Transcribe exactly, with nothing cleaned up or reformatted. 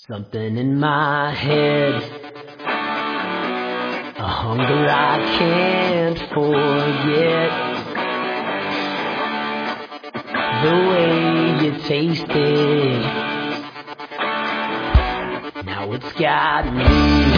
Something in my head, a hunger I can't forget. The way you tasted, now it's got me